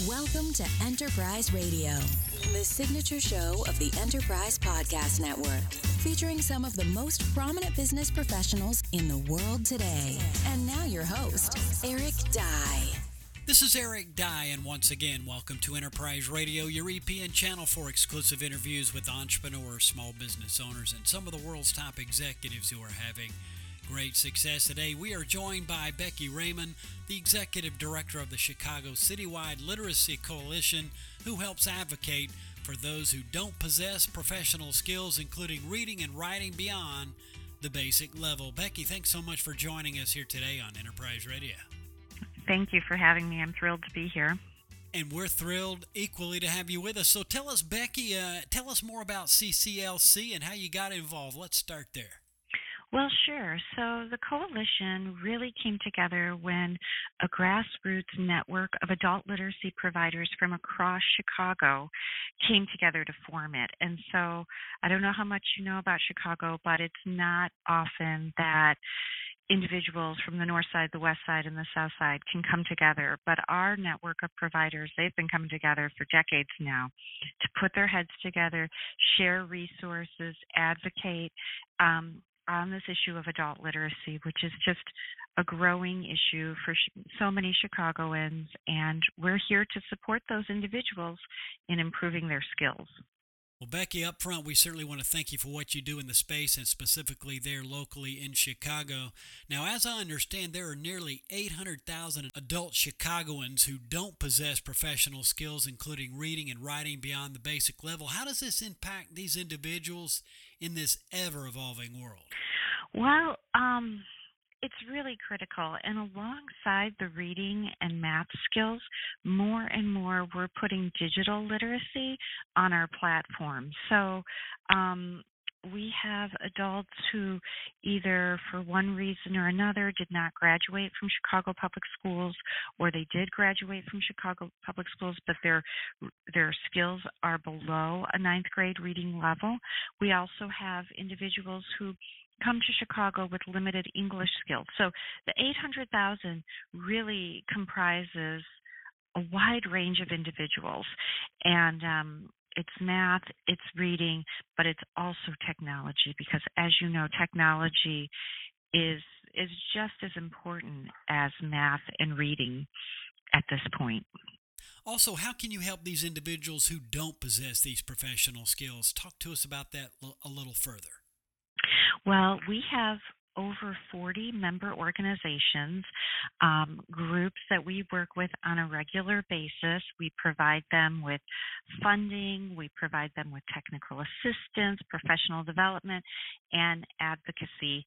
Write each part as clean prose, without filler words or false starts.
Welcome to Enterprise Radio, the signature show of the Enterprise Podcast Network, featuring some of the most prominent business professionals in the world today. And now your host, Eric Dye. This is Eric Dye, and once again, welcome to Enterprise Radio, your EPN channel for exclusive interviews with entrepreneurs, small business owners, and some of the world's top executives who are having great success. Today, we are joined by Becky Raymond, the Executive Director of the Chicago Citywide Literacy Coalition, who helps advocate for those who don't possess professional skills, including reading and writing beyond the basic level. Becky, thanks so much for joining us here today on Enterprise Radio. Thank you for having me. I'm thrilled to be here. And we're thrilled equally to have you with us. So tell us, Becky, tell us more about CCLC and how you got involved. Let's start there. Well, sure. So the coalition really came together when a grassroots network of adult literacy providers from across Chicago came together to form it. And so I don't know how much you know about Chicago, but it's not often that individuals from the north side, the west side, and the south side can come together. But our network of providers, they've been coming together for decades now to put their heads together, share resources, advocate on this issue of adult literacy, which is just a growing issue for so many Chicagoans, and we're here to support those individuals in improving their skills. Well, Becky, up front, we certainly want to thank you for what you do in the space and specifically there locally in Chicago. Now, as I understand, there are nearly 800,000 adult Chicagoans who don't possess professional skills, including reading and writing beyond the basic level. How does this impact these individuals in this ever-evolving world? Well, it's really critical. And alongside the reading and math skills, more and more we're putting digital literacy on our platform. So we have adults who either for one reason or another did not graduate from Chicago Public Schools, or they did graduate from Chicago Public Schools, but their skills are below a ninth grade reading level. We also have individuals who come to Chicago with limited English skills. So the 800,000 really comprises a wide range of individuals. And it's math, it's reading, but it's also technology, because as you know, technology is just as important as math and reading at this point. Also, how can you help these individuals who don't possess these professional skills? Talk to us about that a little further. Well, we have over 40 member organizations, groups that we work with on a regular basis. We provide them with funding, we provide them with technical assistance, professional development, and advocacy.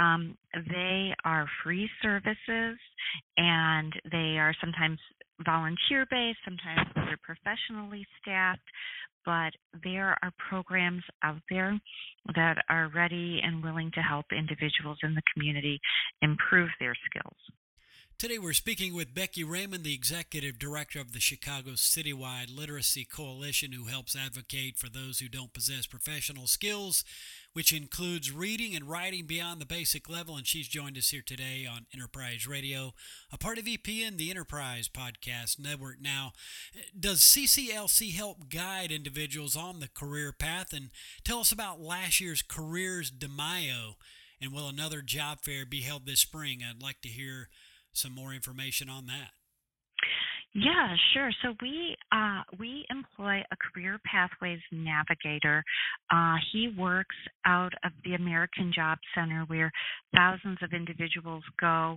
They are free services, and they are sometimes volunteer-based, sometimes they're professionally staffed, but there are programs out there that are ready and willing to help individuals in the community improve their skills. Today we're speaking with Becky Raymond, the Executive Director of the Chicago Citywide Literacy Coalition, who helps advocate for those who don't possess professional skills, which includes reading and writing beyond the basic level. And she's joined us here today on Enterprise Radio, a part of EPN, the Enterprise Podcast Network. Now, does CCLC help guide individuals on the career path? And tell us about last year's Careers de Mayo, and will another job fair be held this spring? I'd like to hear some more information on that. Yeah, sure. So we employ a career pathways navigator. He works out of the American Job Center, where thousands of individuals go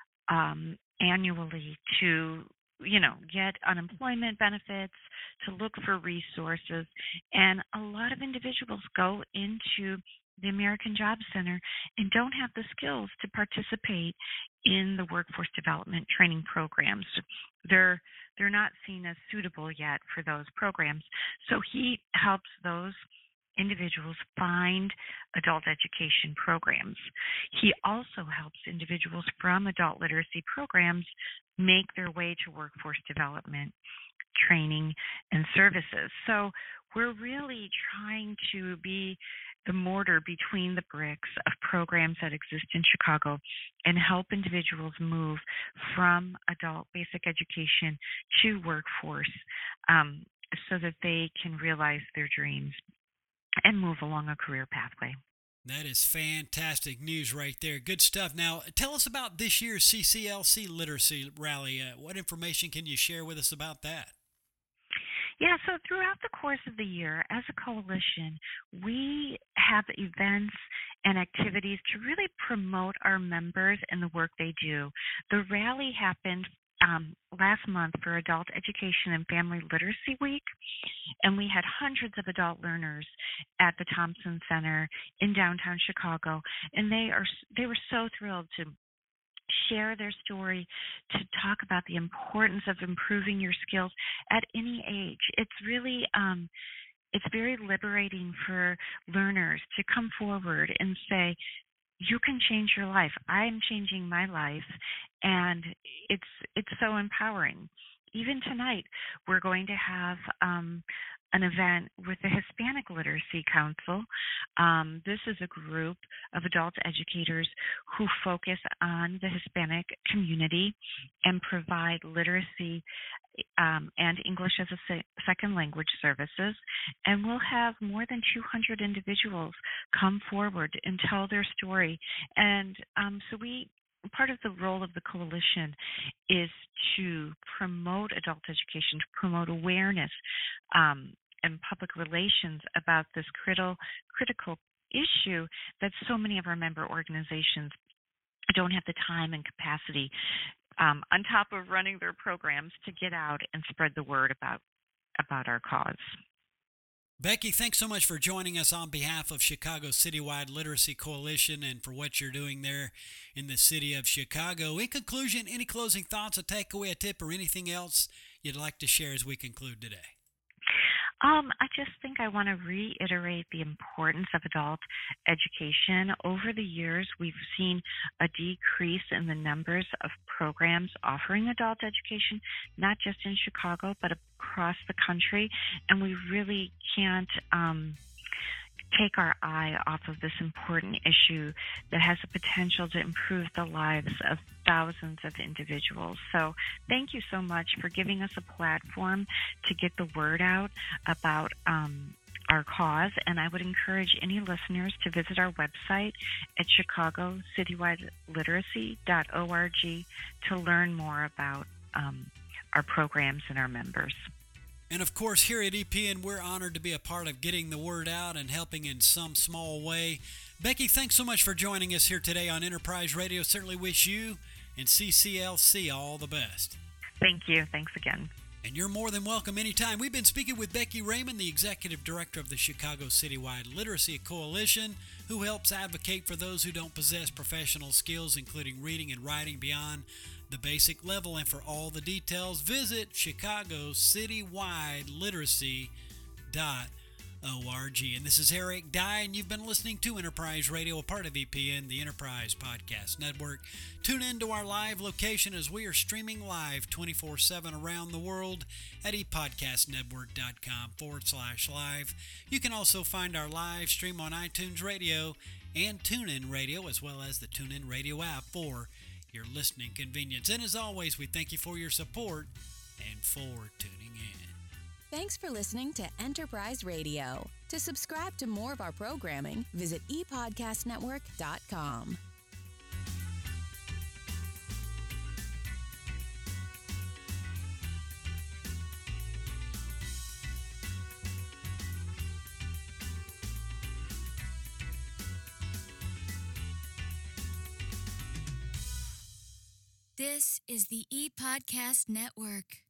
annually to get unemployment benefits, to look for resources. And a lot of individuals go into the American Job Center and don't have the skills to participate in the workforce development training programs. They're not seen as suitable yet for those programs. So he helps those individuals find adult education programs. He also helps individuals from adult literacy programs make their way to workforce development training and services. So we're really trying to be the mortar between the bricks of programs that exist in Chicago and help individuals move from adult basic education to workforce so that they can realize their dreams and move along a career pathway. That is fantastic news right there. Good stuff. Now, tell us about this year's CCLC Literacy Rally. What information can you share with us about that? Yeah, so throughout the course of the year, as a coalition, we have events and activities to really promote our members and the work they do. The rally happened last month for Adult Education and Family Literacy Week, and we had hundreds of adult learners at the Thompson Center in downtown Chicago, and they were so thrilled to share their story, to talk about the importance of improving your skills at any age. It's really it's very liberating for learners to come forward and say, you can change your life. I'm changing my life, and it's so empowering. Even tonight, we're going to have an event with the Hispanic Literacy Council. This is a group of adult educators who focus on the Hispanic community and provide literacy and English as a second language services. And we'll have more than 200 individuals come forward and tell their story. And part of the role of the coalition is to promote adult education, to promote awareness and public relations about this critical issue that so many of our member organizations don't have the time and capacity on top of running their programs to get out and spread the word about our cause. Becky, thanks so much for joining us on behalf of Chicago's Citywide Literacy Coalition and for what you're doing there in the city of Chicago. In conclusion, any closing thoughts, a takeaway, a tip, or anything else you'd like to share as we conclude today? I just think I want to reiterate the importance of adult education. Over the years, we've seen a decrease in the numbers of programs offering adult education, not just in Chicago, but across the country. And we really can't take our eye off of this important issue that has the potential to improve the lives of thousands of individuals. So thank you so much for giving us a platform to get the word out about our cause. And I would encourage any listeners to visit our website at chicagocitywideliteracy.org to learn more about our programs and our members. And of course, here at EPN, we're honored to be a part of getting the word out and helping in some small way. Becky, thanks so much for joining us here today on Enterprise Radio. Certainly wish you and CCLC all the best. Thank you. Thanks again. And you're more than welcome anytime. We've been speaking with Becky Raymond, the Executive Director of the Chicago Citywide Literacy Coalition, who helps advocate for those who don't possess professional skills, including reading and writing beyond the basic level. And for all the details, visit chicagocitywideliteracy.org. And this is Eric Dye, and you've been listening to Enterprise Radio, a part of EPN, the Enterprise Podcast Network. Tune in to our live location as we are streaming live 24/7 around the world at epodcastnetwork.com/live. You can also find our live stream on iTunes Radio and TuneIn Radio, as well as the TuneIn Radio app for your listening convenience. And as always, we thank you for your support and for tuning in. Thanks for listening to Enterprise Radio. To subscribe to more of our programming, visit epodcastnetwork.com. This is the ePodcast Network.